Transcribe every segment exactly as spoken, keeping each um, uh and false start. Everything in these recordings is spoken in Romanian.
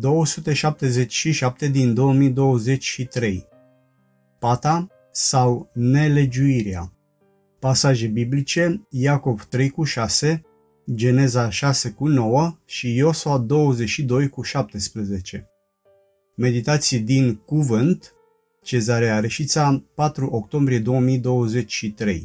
două sute șaptezeci și șapte din două mii douăzeci și trei. Pata sau nelegiuirea. Pasaje biblice: Iacov trei cu șase, Geneza șase cu nouă și Iosua douăzeci și doi cu șaptesprezece. Meditații din Cuvânt, Cezarea Reșița, patru octombrie două mii douăzeci și trei.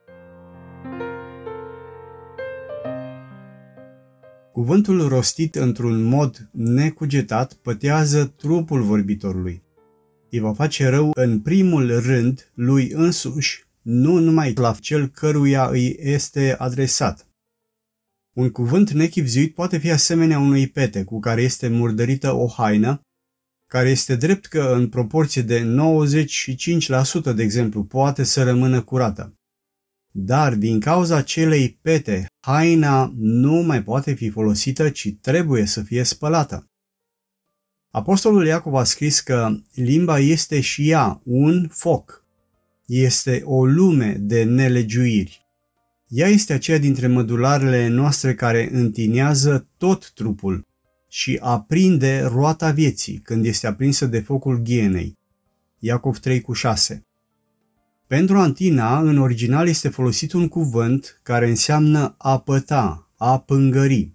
Cuvântul rostit într-un mod necugetat pătează trupul vorbitorului. Îi va face rău în primul rând lui însuși, nu numai la cel căruia îi este adresat. Un cuvânt nechibzuit poate fi asemenea unui pete cu care este murdărită o haină, care este drept că în proporție de nouăzeci și cinci la sută, de exemplu, poate să rămână curată. Dar din cauza acelei pete, haina nu mai poate fi folosită, ci trebuie să fie spălată. Apostolul Iacov a scris că limba este și ea un foc. Este o lume de nelegiuiri. Ea este aceea dintre mădularele noastre care întinează tot trupul și aprinde roata vieții când este aprinsă de focul ghienei. Iacov trei cu șase. Pentru antina, în original este folosit un cuvânt care înseamnă a păta, a pângări.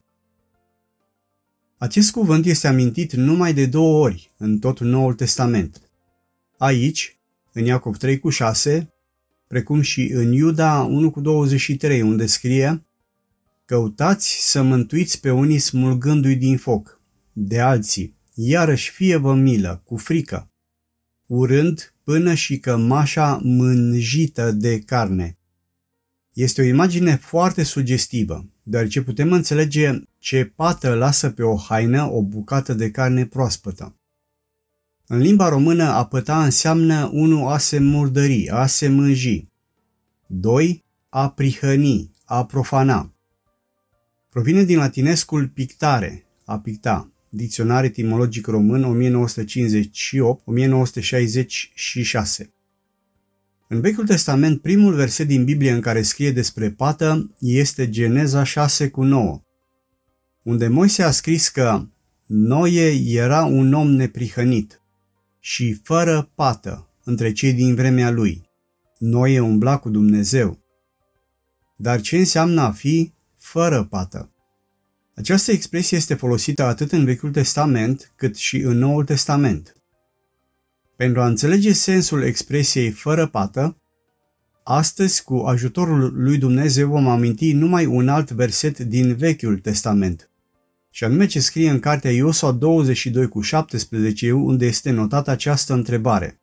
Acest cuvânt este amintit numai de două ori în tot Noul Testament. Aici, în Iacov trei cu șase, precum și în Iuda unu cu douăzeci și trei, unde scrie: Căutați să mântuiți pe unii smulgându-i din foc, de alții, iarăși fie-vă milă, cu frică, urând până și cămașa mânjită de carne. Este o imagine foarte sugestivă, deoarece putem înțelege ce pată lasă pe o haină o bucată de carne proaspătă. În limba română, a păta înseamnă unu a se murdări, a se mânji, doi a prihăni, a profana. Provine din latinescul pictare, a picta, Dicționar etimologic român o mie nouă sute cincizeci și opt - o mie nouă sute șaizeci și șase. În Vechiul Testament, primul verset din Biblie în care scrie despre pată este Geneza șase cu nouă, unde Moise a scris că Noe era un om neprihănit și fără pată între cei din vremea lui. Noe umbla cu Dumnezeu. Dar ce înseamnă a fi fără pată? Această expresie este folosită atât în Vechiul Testament cât și în Noul Testament. Pentru a înțelege sensul expresiei fără pată, astăzi, cu ajutorul lui Dumnezeu, vom aminti numai un alt verset din Vechiul Testament, și anume ce scrie în cartea Iosua douăzeci și doi cu șaptesprezece, unde este notată această întrebare: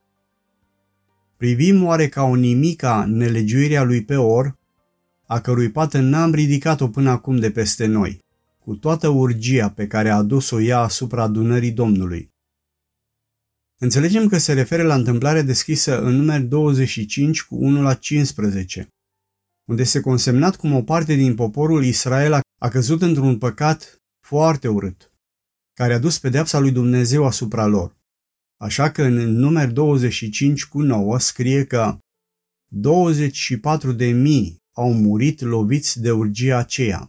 Privim oare ca o nimica nelegiuirea lui Peor, a cărui pată n-am ridicat-o până acum de peste noi, cu toată urgia pe care a adus-o ea asupra adunării Domnului? Înțelegem că se referă la întâmplarea descrisă în Numeri douăzeci și cinci cu unu la cincisprezece, unde este consemnat cum o parte din poporul Israel a căzut într-un păcat foarte urât, care a dus pedeapsa lui Dumnezeu asupra lor. Așa că în Numeri douăzeci și cinci cu nouă scrie că douăzeci și patru de mii au murit loviți de urgia aceea.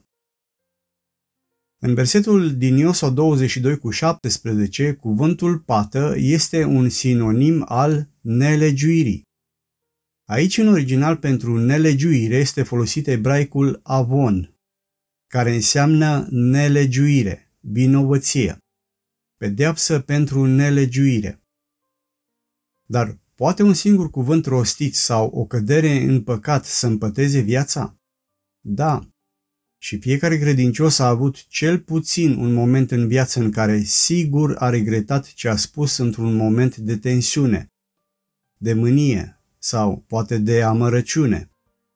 În versetul din Iosua douăzeci și doi cu șaptesprezece, cuvântul pată este un sinonim al nelegiuirii. Aici, în original, pentru nelegiuire este folosit ebraicul avon, care înseamnă nelegiuire, vinovăție, pedeapsă pentru nelegiuire. Dar poate un singur cuvânt rostit sau o cădere în păcat să împăteze viața? Da. Și fiecare credincios a avut cel puțin un moment în viață în care sigur a regretat ce a spus într-un moment de tensiune, de mânie sau poate de amărăciune.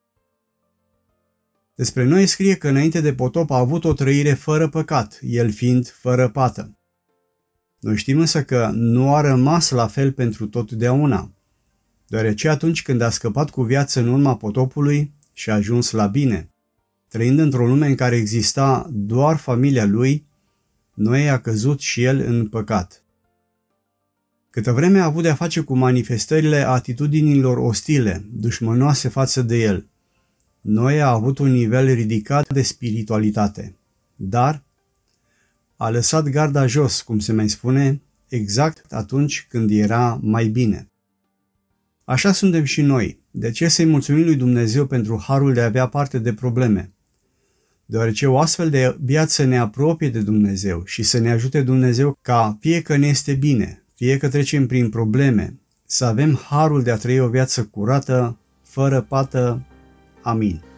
Despre noi scrie că înainte de potop a avut o trăire fără păcat, el fiind fără pată. Noi știm însă că nu a rămas la fel pentru totdeauna, deoarece atunci când a scăpat cu viață în urma potopului și a ajuns la bine, trăind într-o lume în care exista doar familia lui, Noe a căzut și el în păcat. Câtă vreme a avut de-a face cu manifestările atitudinilor ostile, dușmănoase față de el, Noe a avut un nivel ridicat de spiritualitate. Dar, A lăsat garda jos, cum se mai spune, exact atunci când era mai bine. Așa suntem și noi. De ce să-i mulțumim lui Dumnezeu pentru harul de a avea parte de probleme? Deoarece o astfel de viață ne apropie de Dumnezeu și să ne ajute Dumnezeu ca, fie că ne este bine, fie că trecem prin probleme, să avem harul de a trăi o viață curată, fără pată. Amin.